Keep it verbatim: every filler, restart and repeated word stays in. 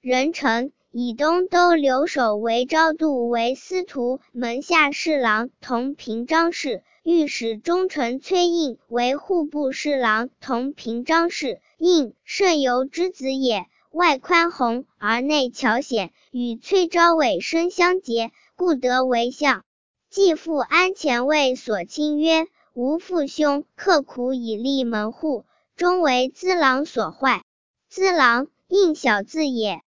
人臣以东都留守为昭度为司徒，门下侍郎同平章事。御史中丞崔胤为户部侍郎同平章事。胤，慎游之子也，外宽宏而内巧显，与崔昭伟生相结，故得为相。继父安前卫所亲曰：吾父兄刻苦以立门户，终为资郎所坏。资郎，胤小字也，